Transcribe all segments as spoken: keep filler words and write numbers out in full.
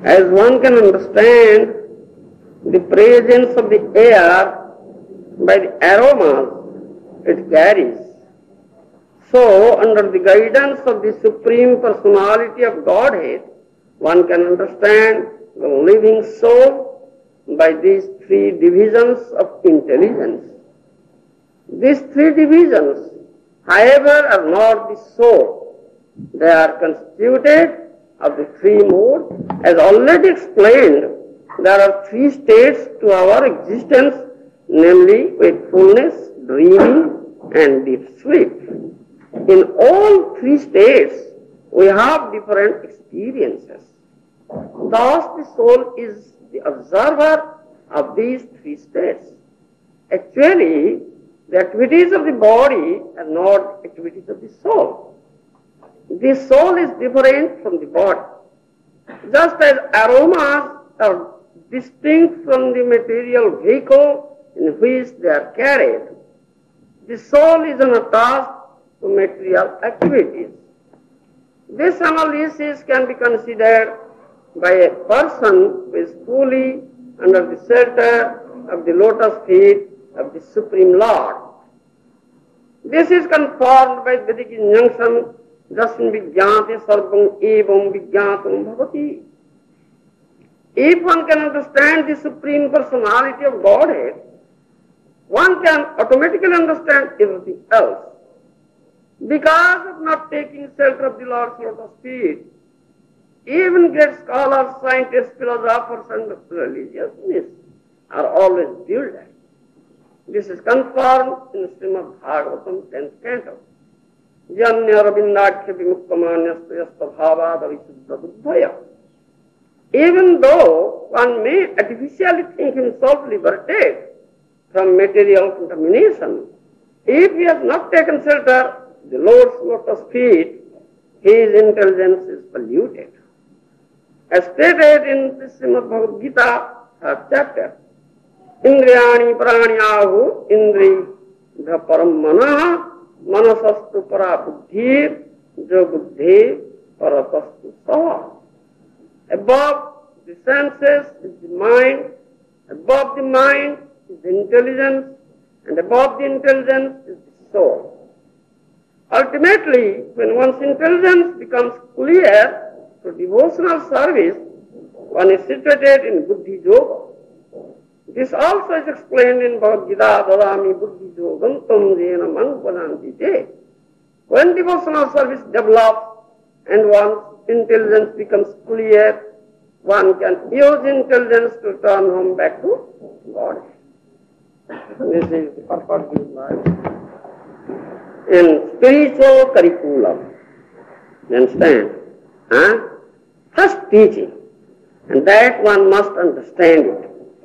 As one can understand the presence of the air by the aromas it carries, so under the guidance of the Supreme Personality of Godhead, one can understand the living soul by these three divisions of intelligence. These three divisions, however, are not the soul. They are constituted of the three modes. As already explained, there are three states to our existence, namely wakefulness, dreaming, and deep sleep. In all three states, we have different experiences. Thus, the soul is the observer of these three states. Actually, the activities of the body are not activities of the soul. The soul is different from the body. Just as aromas are distinct from the material vehicle in which they are carried, the soul is unattached to material activities. This analysis can be considered by a person who is fully under the shelter of the lotus feet of the Supreme Lord. This is confirmed by Vedic injunction, Jasmin Vijnati Sarvam Evam Vijnatam Bhavati. If one can understand the Supreme Personality of Godhead, one can automatically understand everything else. Because of not taking shelter of the Lord's lotus feet, even great scholars, scientists, philosophers, and religious are always bewildered. This is confirmed in Srimad Bhagavatam, tenth canto. Janya Rabindakya Vimuktamanyasta Yasta Bhavad Avisuddha Buddhaya. Even though one may artificially think himself liberated from material contamination, if he has not taken shelter the Lord's lotus feet, his intelligence is polluted. As stated in the Srimad Bhagavad Gita, third chapter, Indriyani pranyahu indri dhaparam manah manasastu para buddhir jo buddhi paratastu saha. Above the senses is the mind, above the mind is the intelligence, and above the intelligence is the soul. Ultimately, when one's intelligence becomes clear to devotional service, one is situated in Buddhi Yoga. This also is explained in Bhagavad Gita, Dadami Buddhi Yogam Tam Jena Manpadanti Te. When devotional service develops and one's intelligence becomes clear, one can use intelligence to turn home back to God. This is the purpose of life. In spiritual curriculum, you understand? Huh? First teaching, and that one must understand it.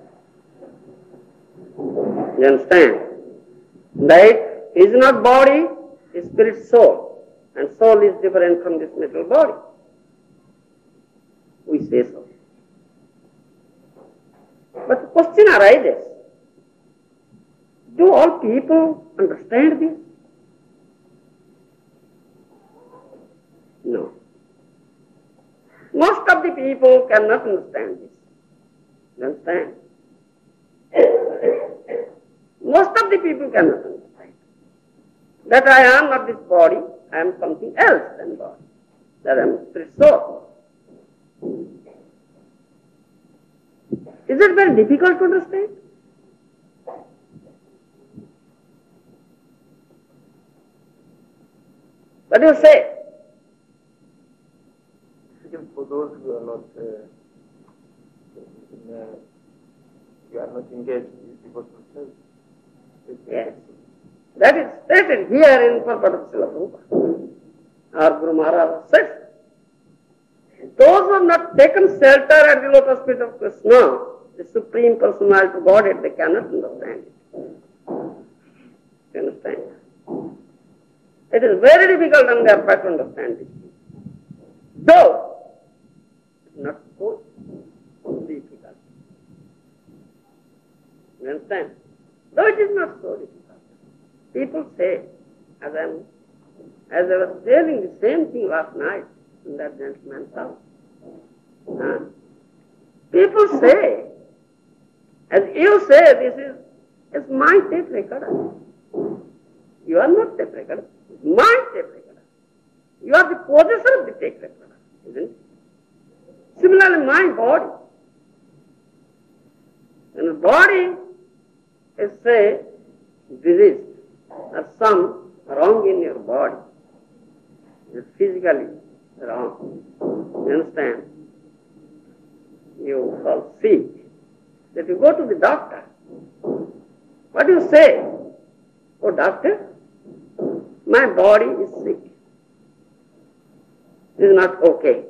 You understand? That is not body, is spirit soul, and soul is different from this material body. We say so. But the question arises, do all people understand this? No. Most of the people cannot understand this. You understand? Most of the people cannot understand that I am not this body, I am something else than body, that I am spirit soul. Is it very difficult to understand? What do you say? For those who are not, uh, in, uh, you are not engaged in devotional service. Yes. That is stated here in purport of Srila Prabhupada. Our Guru Maharaj said, those who have not taken shelter at the lotus feet of Krishna, the Supreme Personality of Godhead, they cannot understand it. You understand? It is very difficult on their part to understand it. Though, it's not so difficult. You understand? Though it is not so difficult. People say, as I am, as I was telling the same thing last night in that gentleman's house. Huh? People say, as you say, this is it's my tape recorder. You are not tape recorder. It's my tape recorder. You are the possessor of the tape recorder, isn't it? Similarly, my body. And the body is, say, disease or some wrong in your body. It's physically wrong. You understand? You fall sick. That you go to the doctor. What do you say? Oh, doctor, my body is sick. It is not okay.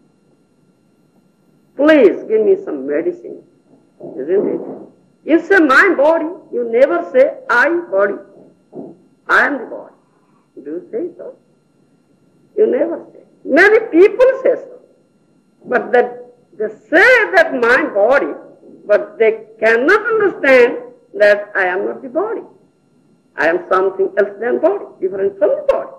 Please give me some medicine. Isn't it? You say my body, you never say I body. I am the body. Do you say so? You never say. Many people say so. But that they say that my body, but they cannot understand that I am not the body. I am something else than body, different from the body.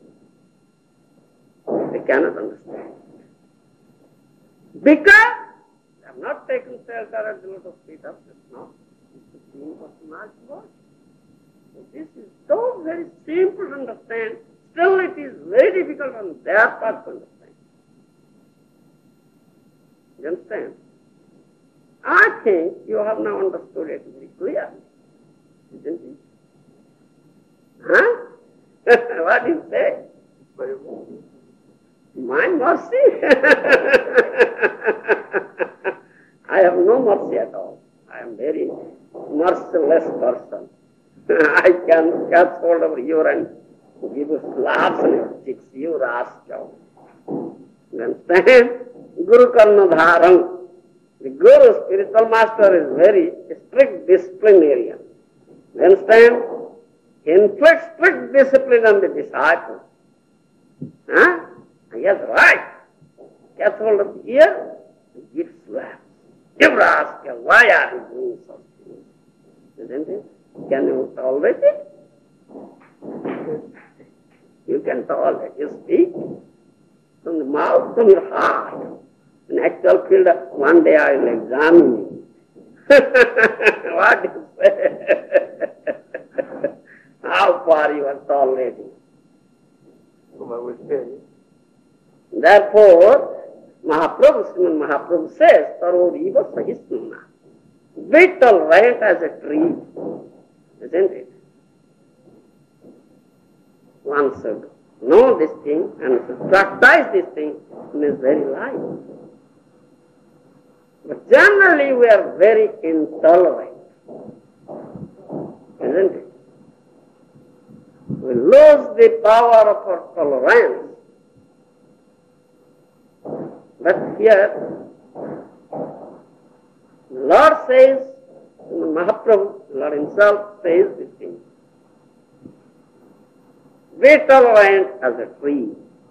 They cannot understand. Because they have not taken shelter at the lotus feet of Krishna. It's the being personality body. So this is so very simple to understand. Still it is very difficult on their part to understand. You understand? I think you have now understood it very clearly. Isn't it? Huh? What do you say? My mercy? I have no mercy at all. I am very merciless person. I can catch hold of you and give you slaps on your cheeks, you rascal. You understand? Guru Karna Dharang. The Guru, spiritual master, is very strict disciplinarian. You understand? He inflicts strict discipline on the disciple. Huh? Yes, right. Catch hold of the ear and give slaps. You rascal, why are you doing something? Isn't it? Can you tolerate it? You can tolerate. You speak from the mouth, from your heart. In actual field, one day I will examine you. What do you say? How far you are tolerating? So I will say, therefore, Mahaprabhu, Sriman Mahaprabhu says, Taroriva Sahisnuna. Be tolerant as a tree, isn't it? One should know this thing and should practice this thing in his very life. But generally we are very intolerant, isn't it? We lose the power of our tolerance. But here, the Lord says, Mahaprabhu, the Lord himself says this thing. Be tolerant as a tree.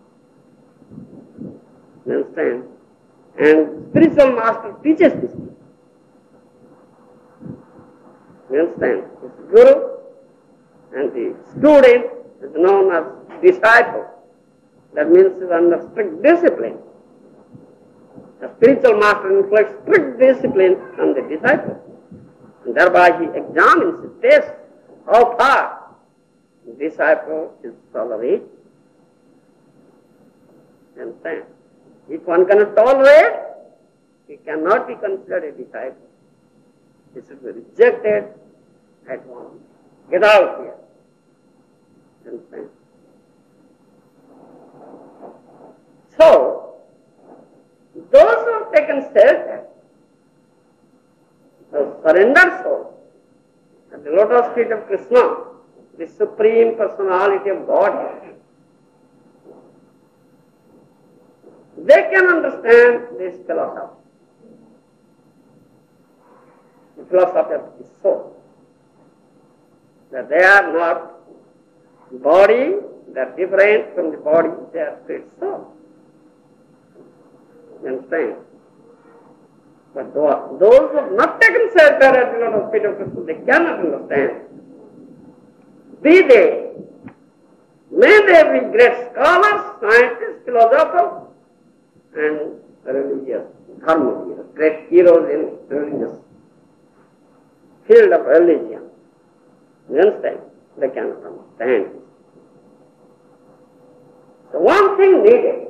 You understand? And spiritual master teaches this thing. You understand? It's Guru and the student is known as disciple. That means he's under strict discipline. The spiritual master inflicts strict discipline on the disciple. And thereby he examines, he tests how far the disciple is tolerated. You understand? If one cannot tolerate, he cannot be considered a disciple. He should be rejected at once. Get out here. You understand? So, those who have taken shelter, those surrendered souls, at the lotus feet of Krishna, the Supreme Personality of Godhead, they can understand this philosophy. The philosophy of the soul. That they are not body, they are different from the body, they are spirit soul. You understand? But those who have not taken shelter at the lotus feet of Krishna, they cannot understand. Be they, may they be great scholars, scientists, philosophers, and religious, dharma, great heroes in religious field of religion. You understand? They cannot understand. So one thing needed.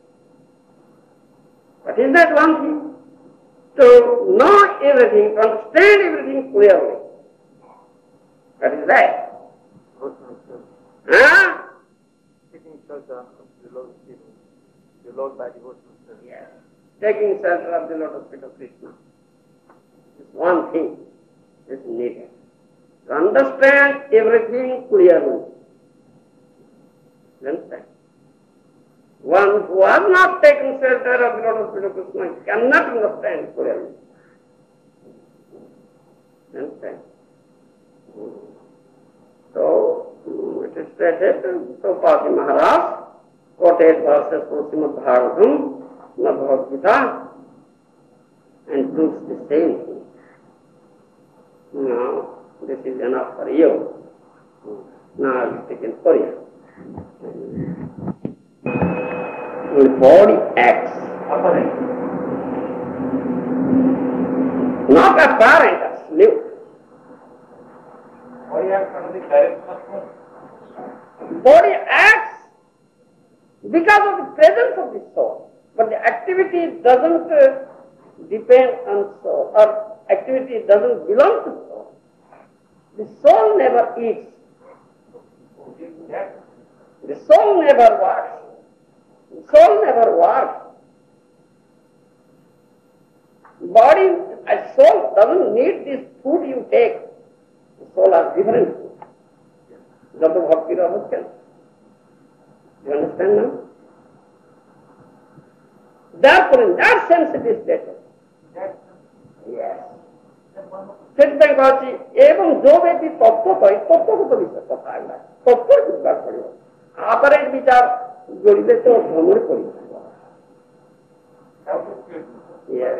What is that one thing? To know everything, to understand everything clearly. What is that? Huh? Taking shelter of the Lord's feet, the Lord by devotional service. Yes. Taking shelter of the lotus feet of Krishna. This one thing is needed. To understand everything clearly. You understand? One who has not taken shelter of the lotus feet of Krishna cannot understand clearly. You understand? So, it is stated, Prabhupada Maharaj quoted verses from Srimad Bhagavatam, Bhagavad Gita, and proves the same thing. Now, this is enough for you. Now I will take it for you. The body acts. Not apparent as sleep. Body acts under the direction of whom? Body acts because of the presence of the soul. But the activity doesn't uh, depend on soul, or activity doesn't belong to soul. The soul never eats. The soul never works. The soul never works. Body, a soul doesn't need this food you take. The soul has different food. Jata bhakti rahasya. You understand now? Therefore, in that sense it is stated. Yes. ସେଥିପାଇଁ କହୁଛି ଏବଂ ଯୋଉ ବ୍ୟକ୍ତି ତତ୍ତ୍ୱ କହି ତତ୍ତ୍ୱଗତ ବିଷୟ କଥା ହେଲା ତତ୍ତ୍ୱ ବୁଝିବାକୁ ପଡ଼ିବ ଅପରେଣ୍ଟ ବିଚାର ଯୋଡ଼ିଲେ ତ ଭ୍ରମରେ ପଡ଼ିବ। Yes.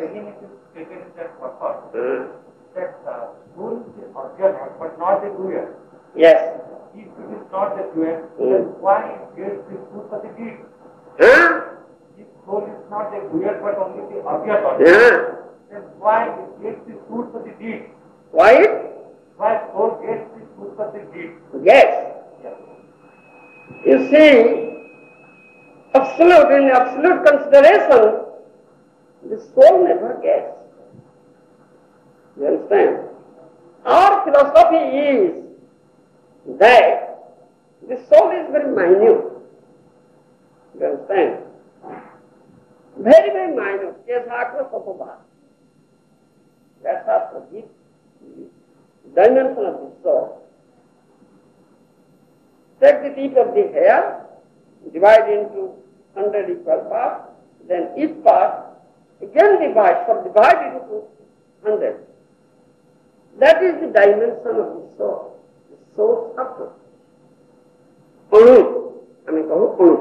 That uh, soul is the object but not the doer. Yes. If it is not the doer, then why it gets the fruit of the deed? Huh? If soul is not the doer but only the object of Yeah. then why it gets the fruit of the deed? Why? Why soul gets the fruit of the deed? Yes. You see, absolute, in absolute consideration, the soul never gets. You understand? Our philosophy is that the soul is very minute. You understand? Very, very minute. Kesakra sapabha. That's our the dimension of the soul. Take the tip of the hair, divide into hundred equal parts, then each part again divide, so divide it into hundred. That is the dimension of the soul, the soul substance. अणु, हमें कहो अणु।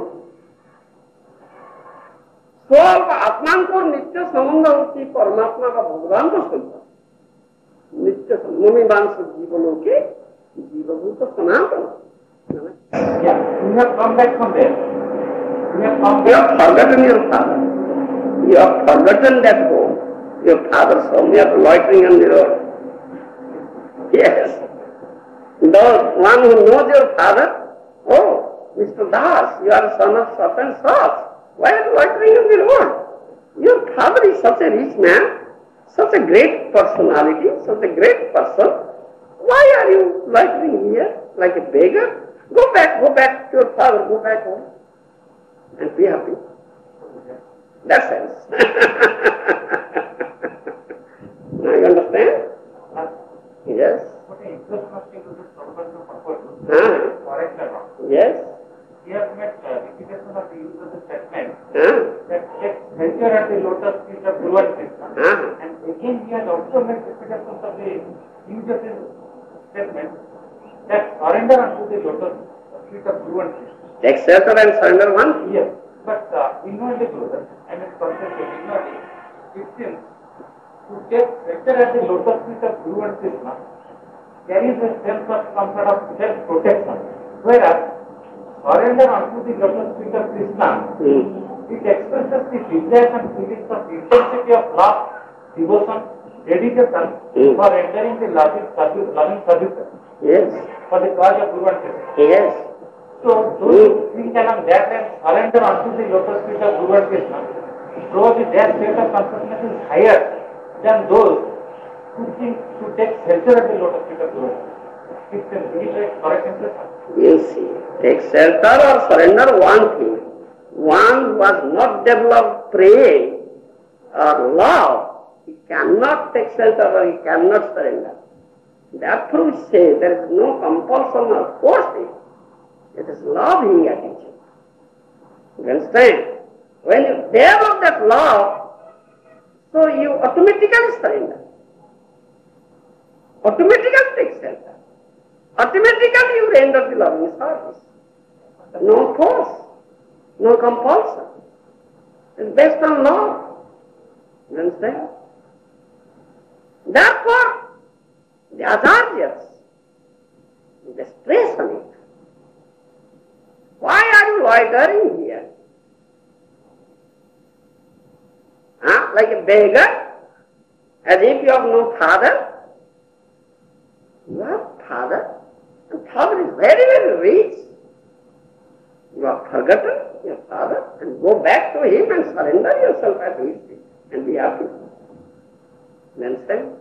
Soul का आत्मान को नित्य संबंध होती परमात्मा का भगवान को संबंध नित्य संबंध जीवनों के जीवभूत सनातन। Yeah, you have come back from there. You have come You back. have forgotten your father. You have forgotten that home. Your father saw me out loitering on the road. Yes. Those one who knows your father, oh, Mister Das, you are a son of such and such. Why are you loitering on the road? Your father is such a rich man, such a great personality, such a great person. Why are you loitering here like a beggar? Go back, go back to your father, go back home and be happy. That's sense. Now you understand? Yes. What an interest must be to this purpose of purpose. Huh? Correct or not? Yes. He has made uh, repetition of the use of the statement Huh? that takes pleasure at the lotus feet of Guru Krishna. Huh? And again he has also made repetitions of the use of this statement that surrender unto the lotus feet of Guru Krishna. Take shelter and surrender one? Yes, but uh, inwardly closer, I mean consciously, inwardly, it seems to take shelter at the lotus feet of Guru and Krishna carries a sense of some sort of self-protection, whereas surrender unto the lotus feet of Krishna, Hmm. it expresses the desires and feelings of intensity of love devotion, dedication Hmm. for entering the loving service, loving service Yes. for the cause of Guru and Krishna. Yes. So those who think along that line surrender unto the lotus feet of Guru and Krishna, probably their state of consciousness is higher than those who think to take shelter at the lotus feet of Guru. It can be a correct impression. You see, take shelter or surrender one thing. One who has not developed prayer or love, he cannot take shelter or he cannot surrender. Therefore we say there is no compulsion or forcing. It is loving attitude. You understand? When you develop that love, so you automatically surrender. Automatically take shelter. Automatically you render the loving service. No force, no compulsion. It's based on love. You understand? Therefore, the acharyas, they stress on it. Why are you loitering here? Huh? Like a beggar? As if you have no father? You have father? And father is very, very rich. You have forgotten your father and go back to him and surrender yourself at his feet and be happy. You understand?